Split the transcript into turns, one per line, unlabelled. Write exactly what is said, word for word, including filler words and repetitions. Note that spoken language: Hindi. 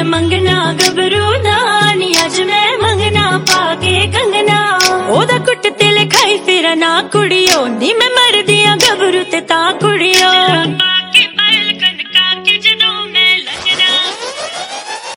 मंगना गबरू दानी अज मैं मंगना पाके कंगना ओदा कुट तिल खाई फिर ना कुड़ियो नी मैं मर दिया गबरू ते ता कुड़ियो।